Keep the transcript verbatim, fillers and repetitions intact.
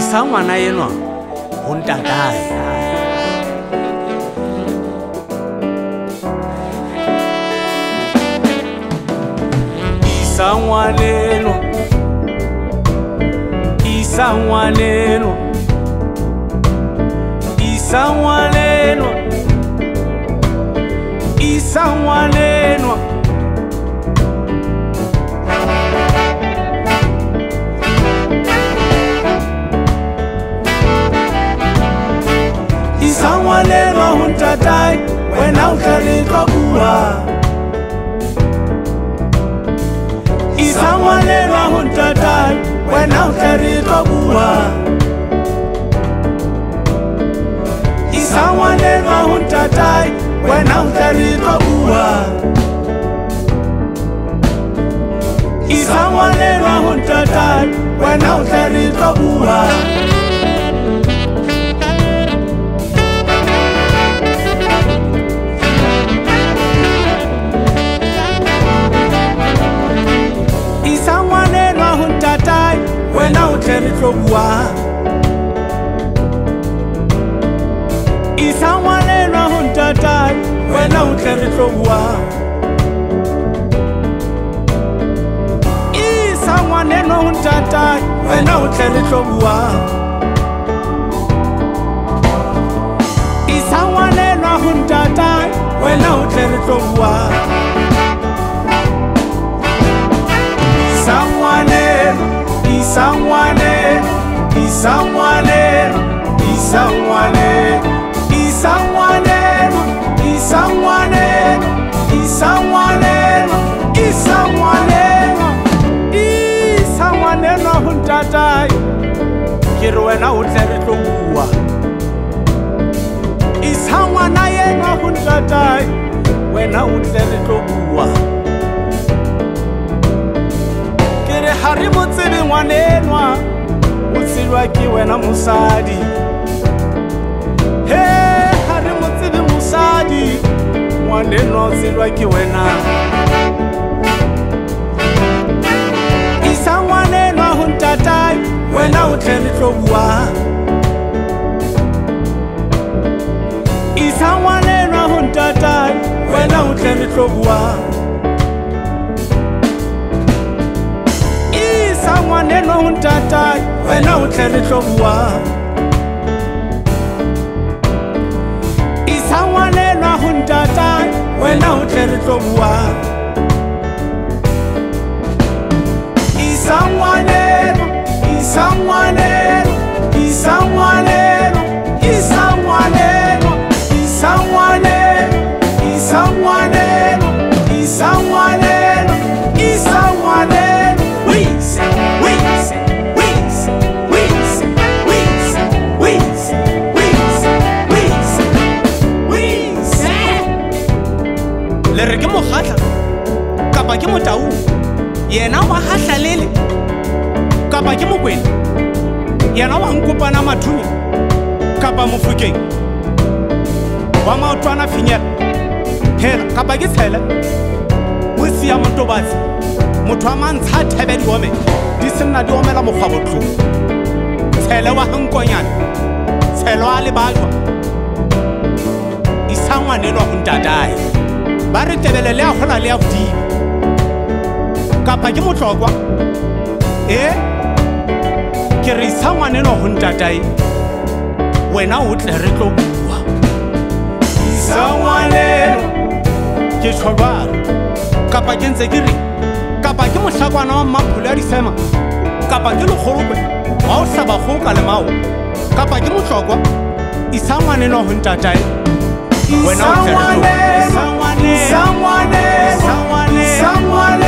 isa ngwana enwa ho ntatae. Isa ngwanenwa, isa ngwanenwa, isa ngwanenwa, isa ngwanenwa. Isa ngwanenwa ho ntatae, wena o tla le tlo bua. Isa ngwanenwa ho ntatae, wena o tla le tlo bua. Isa ngwanenwa ho ntatae, wena o tla le tlo bua. Isa ngwanenwa ho ntatae, wena o tla le tlo bua. Wena o tle re tlo bua. Isa ngwanenwa ho ntatae, wena o tle re tlo bua. Isa ngwanenwa ho ntatae, wena o tle re tlo bua. Isa ngwanenwa ho ntatae, wena o tle re tlo bua. Isa ngwanenwa, isa ngwanenwa, isa ngwanenwa, isa ngwanenwa, isa ngwanenwa, isa ngwanenwa, isa ngwanenwa, isa ngwanenwa, isa ngwanenwa ho ntatae, ke re wena o tle re tlo bua. Isa ngwana enwa ho ntatae, wena o tle re tlo bua. Ha re mo tsebe ngwanenwa, o tselwa ke wena mosadi. He, ha re mo tsebe mosadi, ngwanenwa o tselwa ke wena. Isa ngwanenwa ho ntatae, wena o tle re tlo bua. Isa ngwanenwa ho ntatae, wena o tle re tlo bua. Isa ngwanenwa ho ntatae, wena o tle re tlo bua. Isa ngwanenwa ho ntatae, wena o tle re tlo bua. Isa ngwanenwa, isa ngwanenwa, isa ngwanenwa, isa ngwanenwa, isa ngwanenwa, isa ngwanenwa, isa ngwanenwa, isa ngwanenwa. Le re ke mokgatla kapa ke motau, yena wa hatlalele kapa ke mokwena, yena wa nkopana mathuni kapa mofokeng wa maotwana finyela hela kapa ke tshele o sia motobatsi motho a mantsha thebe di ome di senna di omela mokgwa botlong. Tshele wa hankonyana, tshele wa lebajwa, isa ngwanenwa ho ntatae, ba re tebelele a hola le a hodimo kapa ke motlokwa. E ke re isa ngwanenwa ho ntatae, wena o tle re tlo bua. Isa ngwanenwa ke tshwabana kapa ke ntse ke re, kapa ke mohlakwana wa mmapholo ya disema, kapa ke lekgolokwe wa o hlaba kgoka le mao, kapa ke motlokwa. Isa ngwanenwa ho ntatae, wena o tle re tlo bua. Isa ngwanenwa, isa ngwanenwa, isa ngwanenwa.